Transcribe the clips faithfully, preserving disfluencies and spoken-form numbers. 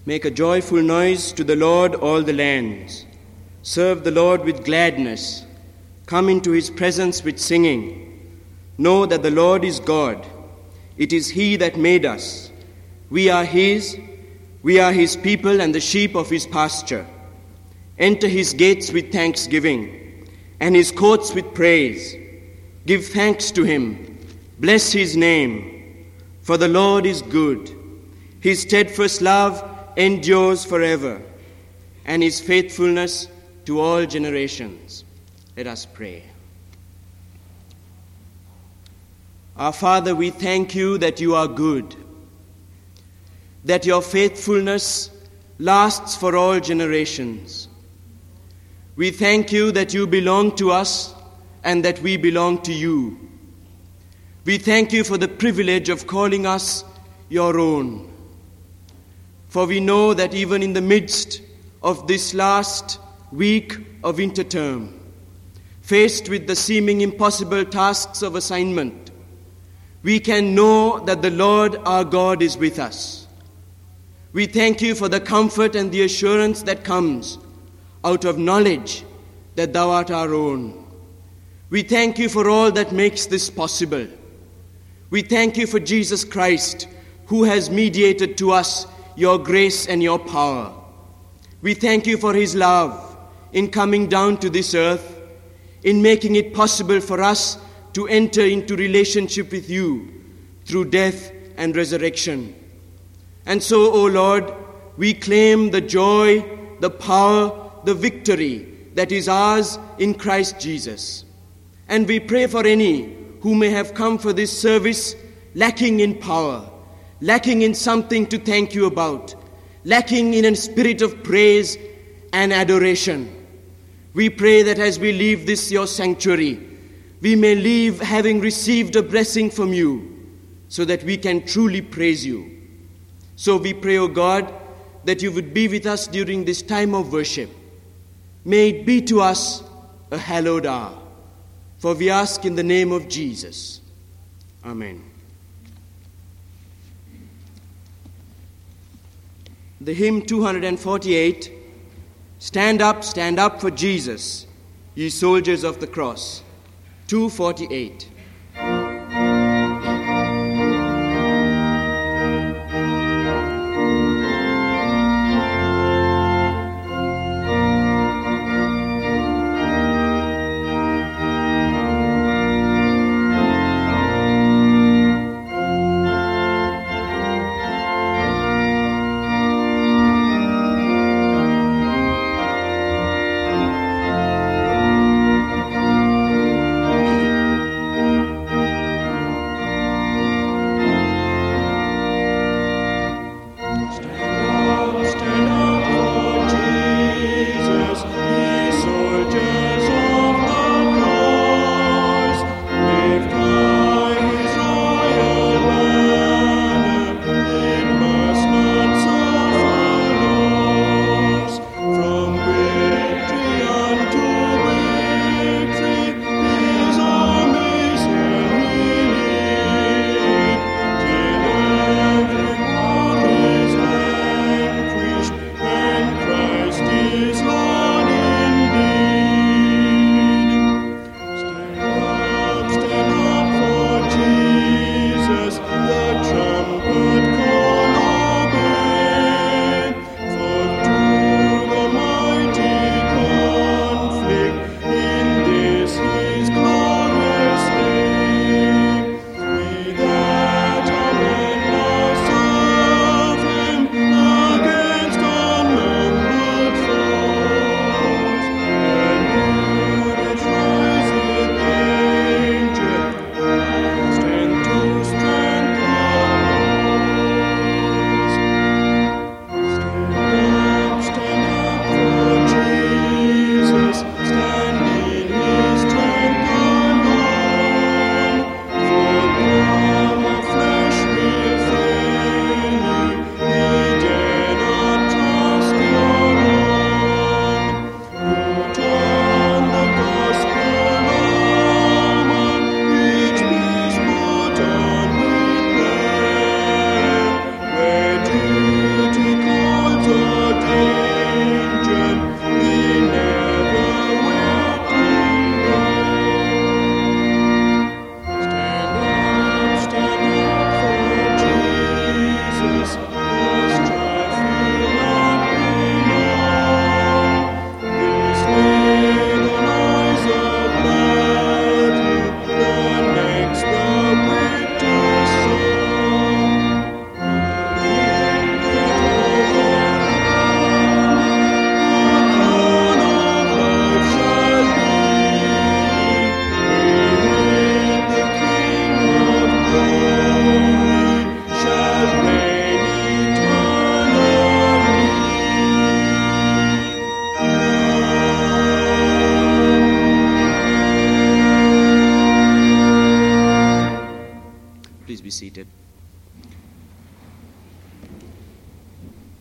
Make a joyful noise to the Lord, all the lands. Serve the Lord with gladness. Come into his presence with singing. Know that the Lord is God. It is he that made us. We are his. We are his people and the sheep of his pasture. Enter his gates with thanksgiving and his courts with praise. Give thanks to him. Bless his name. For the Lord is good. His steadfast love endures forever, and his faithfulness to all generations. Let us pray. Our Father, we thank you that you are good, that your faithfulness lasts for all generations. We thank you that you belong to us and that we belong to you. We thank you for the privilege of calling us your own. For we know that even in the midst of this last week of interterm, faced with the seeming impossible tasks of assignment, we can know that the Lord our God is with us. We thank you for the comfort and the assurance that comes out of knowledge that thou art our own. We thank you for all that makes this possible. We thank you for Jesus Christ, who has mediated to us your grace and your power. We thank you for his love in coming down to this earth, in making it possible for us to enter into relationship with you through death and resurrection. And so, O Lord, we claim the joy, the power, the victory that is ours in Christ Jesus. And we pray for any who may have come for this service lacking in power, lacking in something to thank you about, lacking in a spirit of praise and adoration. We pray that as we leave this your sanctuary, we may leave having received a blessing from you, so that we can truly praise you. So we pray, O God, that you would be with us during this time of worship. May it be to us a hallowed hour. For we ask in the name of Jesus. Amen. The hymn two forty-eight, Stand Up, Stand Up for Jesus, Ye Soldiers of the Cross. two forty-eight.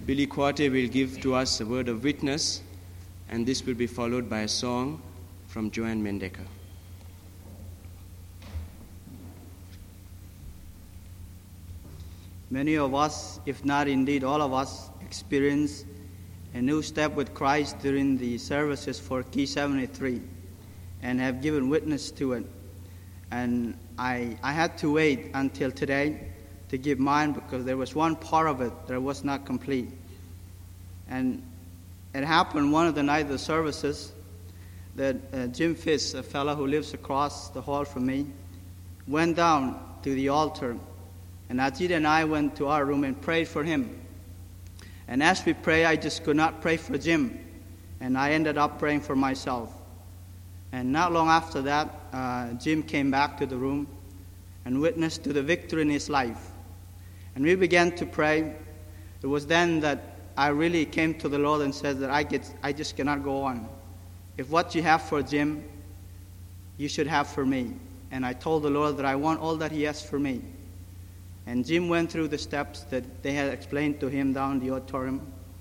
Billy Quarte will give to us a word of witness, and this will be followed by a song from Joanne Mendecker. Many of us, if not indeed all of us, experience a new step with Christ during the services for Key seventy-three and have given witness to it. And I, I had to wait until today to give mine because there was one part of it that was not complete. And it happened one of the night of the services that uh, Jim Fiss, a fellow who lives across the hall from me, went down to the altar. And Ajit and I went to our room and prayed for him. And as we prayed, I just could not pray for Jim. And I ended up praying for myself. And not long after that, uh, Jim came back to the room and witnessed to the victory in his life. And we began to pray. It was then that I really came to the Lord and said that I, get, I just cannot go on. If what you have for Jim, you should have for me. And I told the Lord that I want all that he has for me. And Jim went through the steps that they had explained to him down in the auditorium.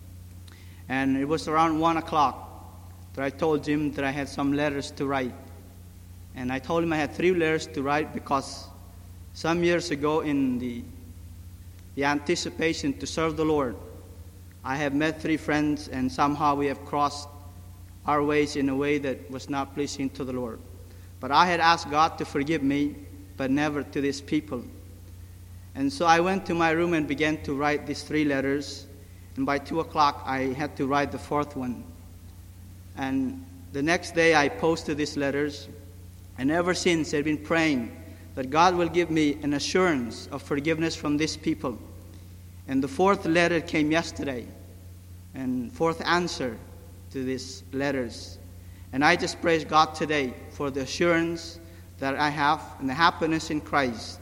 And it was around one o'clock that I told Jim that I had some letters to write. And I told him I had three letters to write because some years ago in the, the anticipation to serve the Lord, I have met three friends and somehow we have crossed our ways in a way that was not pleasing to the Lord. But I had asked God to forgive me, but never to these people. And so I went to my room and began to write these three letters. And by two o'clock, I had to write the fourth one. And the next day, I posted these letters. And ever since, I've been praying that God will give me an assurance of forgiveness from these people. And the fourth letter came yesterday. And fourth answer to these letters. And I just praise God today for the assurance that I have and the happiness in Christ.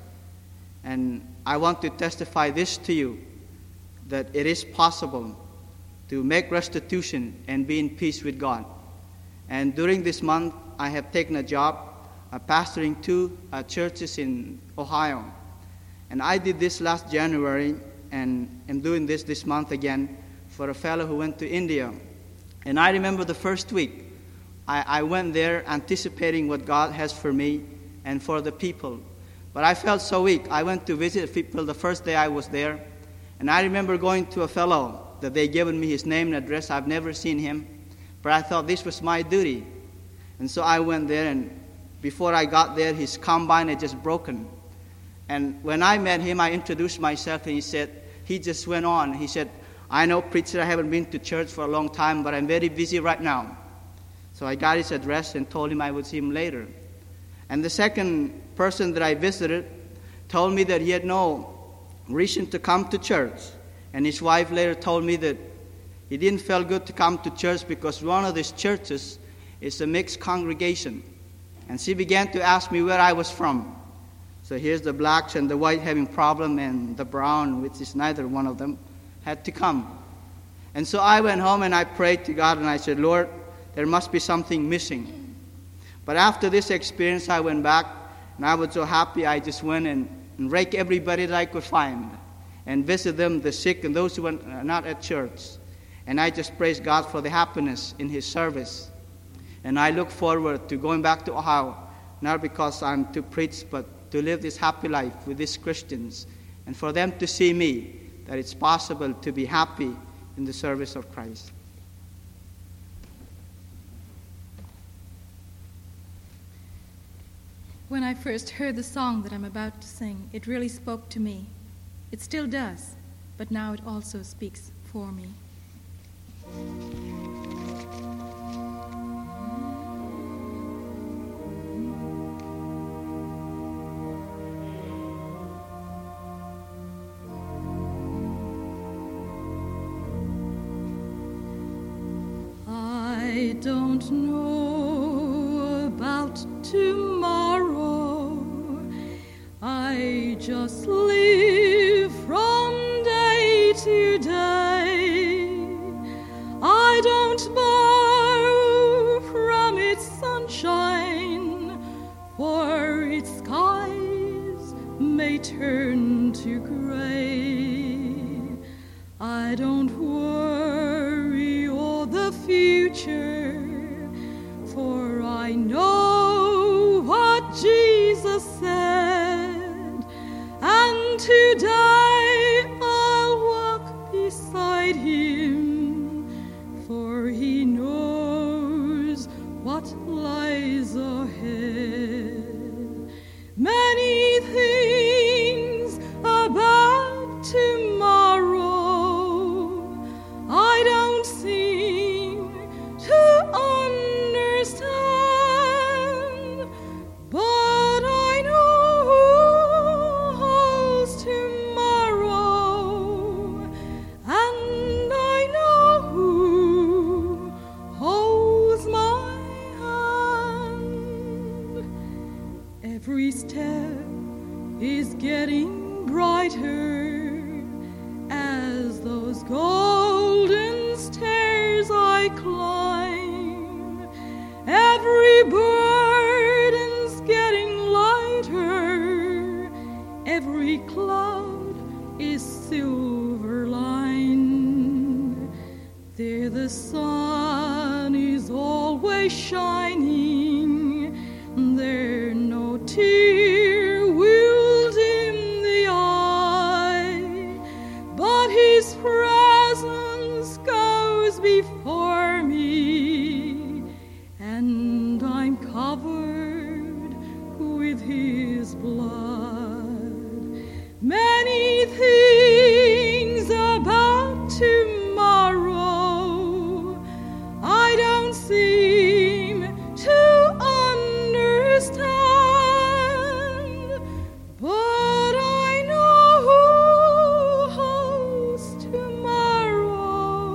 And I want to testify this to you, that it is possible to make restitution and be in peace with God. And during this month, I have taken a job uh, pastoring two uh, churches in Ohio. And I did this last January, and am doing this this month again for a fellow who went to India. And I remember the first week, I, I went there anticipating what God has for me and for the people. But I felt so weak. I went to visit people the first day I was there. And I remember going to a fellow that they given me his name and address. I've never seen him. But I thought this was my duty. And so I went there, and before I got there, his combine had just broken. And when I met him, I introduced myself, and he said, he just went on. He said, I know, preacher, I haven't been to church for a long time, but I'm very busy right now. So I got his address and told him I would see him later. And the second person that I visited told me that he had no reason to come to church. And his wife later told me that he didn't feel good to come to church because one of these churches is a mixed congregation. And she began to ask me where I was from. So here's the blacks and the white having problem, and the brown, which is neither one of them, had to come. And so I went home and I prayed to God and I said, Lord, there must be something missing. But after this experience, I went back, and I was so happy I just went and, and raked everybody that I could find and visit them, the sick and those who were not at church. And I just praised God for the happiness in His service. And I look forward to going back to Ohio, not because I'm to preach, but to live this happy life with these Christians, and for them to see me, that it's possible to be happy in the service of Christ. When I first heard the song that I'm about to sing, it really spoke to me. It still does, but now it also speaks for me. I don't know about tomorrow. I just live from day to day. I don't borrow from its sunshine, for its skies may turn to gray. I I don't worry o'er the future, for I know what Jesus said, and today I'll walk beside him, for he knows what lies ahead. Many things about tomorrow I don't seem to understand, but I know who holds tomorrow, and I know who holds my hand. Every step is getting brighter as those golden stairs I climb. Every burden's getting lighter, every cloud is silver lined. There the sun is always shining, there no tear will dim the eye, but his presence goes before me, and I'm covered with his blood. Many things about tomorrow I don't seem to understand, but I know who holds tomorrow,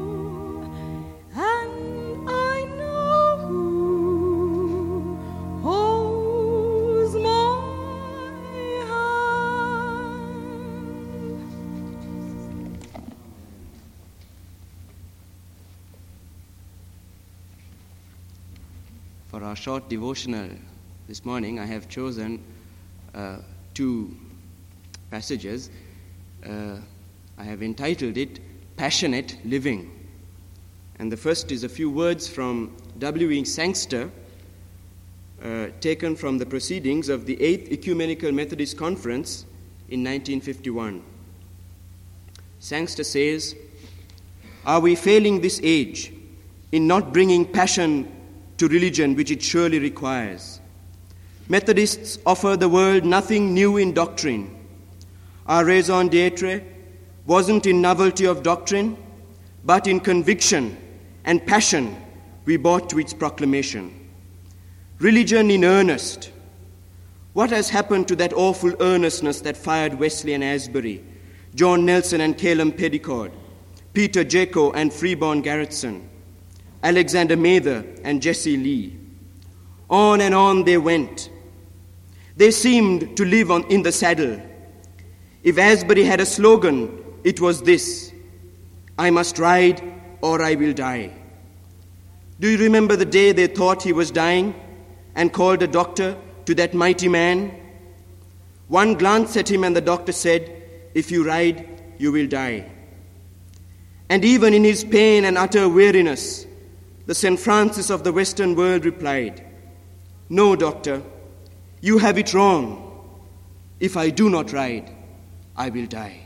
and I know who holds my hand. For our short devotional this morning, I have chosen uh, two passages. Uh, I have entitled it Passionate Living. And the first is a few words from W E Sangster, uh, taken from the proceedings of the eighth Ecumenical Methodist Conference in nineteen fifty-one. Sangster says, "Are we failing this age in not bringing passion to religion which it surely requires? Methodists offer the world nothing new in doctrine. Our raison d'etre wasn't in novelty of doctrine, but in conviction and passion we brought to its proclamation. Religion in earnest. What has happened to that awful earnestness that fired Wesley and Asbury, John Nelson and Calum Petticord, Peter Jaco and Freeborn Garretson, Alexander Mather and Jesse Lee? On and on they went. They seemed to live on, in the saddle. If Asbury had a slogan, it was this: I must ride or I will die. Do you remember the day they thought he was dying and called a doctor to that mighty man? One glance at him and the doctor said, if you ride, you will die. And even in his pain and utter weariness, the Saint Francis of the Western world replied, no, doctor, you have it wrong. If I do not ride, I will die.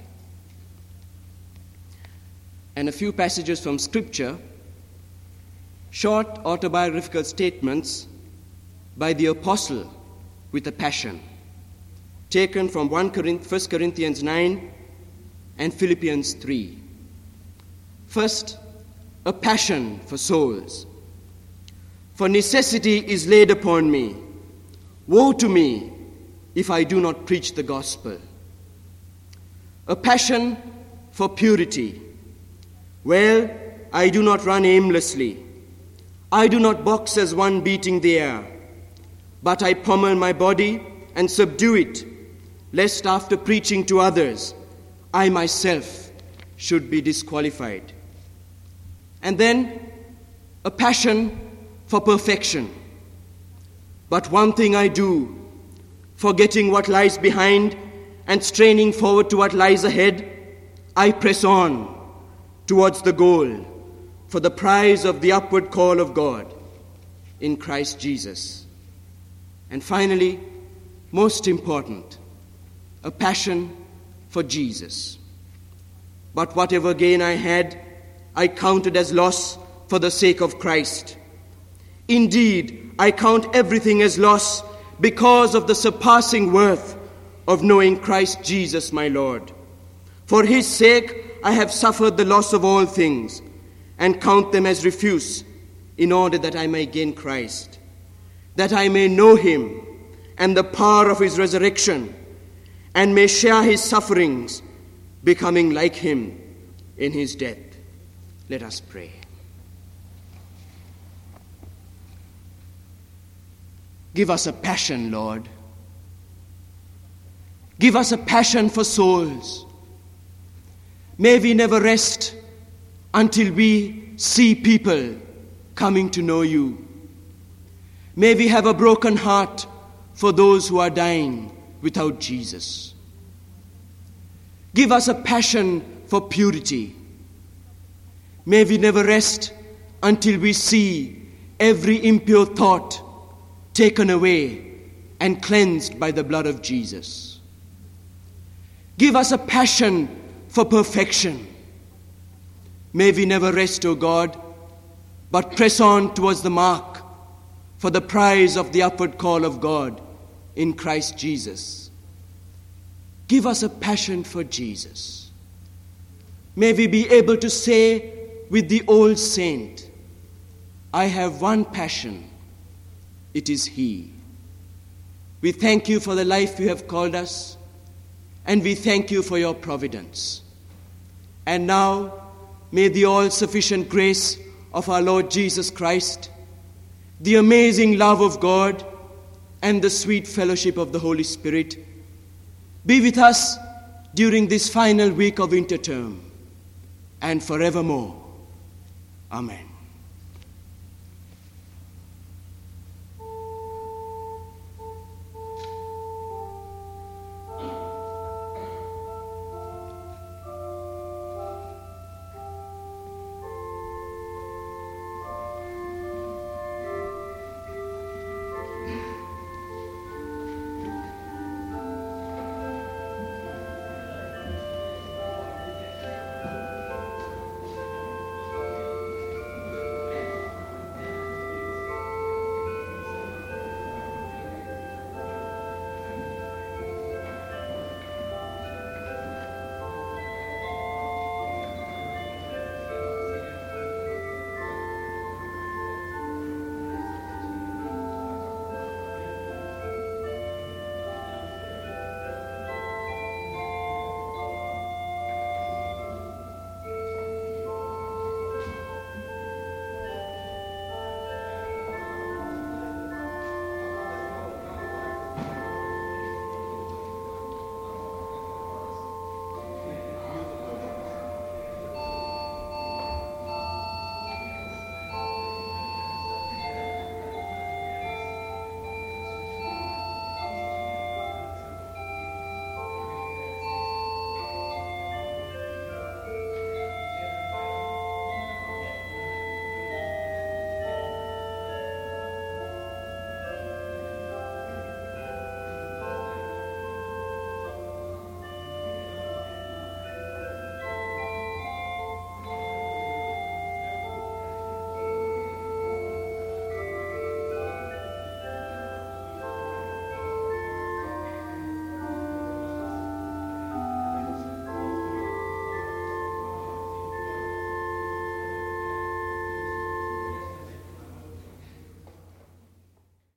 And a few passages from Scripture, short autobiographical statements by the apostle with a passion, taken from First Corinthians nine and Philippians three. First, a passion for souls. For necessity is laid upon me. Woe to me if I do not preach the gospel. A passion for purity. Well, I do not run aimlessly. I do not box as one beating the air, but I pommel my body and subdue it, lest after preaching to others, I myself should be disqualified. And then, a passion for perfection. But one thing I do, forgetting what lies behind and straining forward to what lies ahead, I press on towards the goal for the prize of the upward call of God in Christ Jesus. And finally, most important, a passion for Jesus. But whatever gain I had, I counted as loss for the sake of Christ. Indeed, I count everything as loss because of the surpassing worth of knowing Christ Jesus my Lord. For his sake I have suffered the loss of all things, and count them as refuse, in order that I may gain Christ, that I may know him and the power of his resurrection, and may share his sufferings, becoming like him in his death. Let us pray. Give us a passion, Lord. Give us a passion for souls. May we never rest until we see people coming to know you. May we have a broken heart for those who are dying without Jesus. Give us a passion for purity. May we never rest until we see every impure thought taken away and cleansed by the blood of Jesus. Give us a passion for perfection. May we never rest, O God, but press on towards the mark for the prize of the upward call of God in Christ Jesus. Give us a passion for Jesus. May we be able to say with the old saint, I have one passion, it is he. We thank you for the life you have called us, and we thank you for your providence. And now, may the all-sufficient grace of our Lord Jesus Christ, the amazing love of God, and the sweet fellowship of the Holy Spirit be with us during this final week of interterm and forevermore. Amen.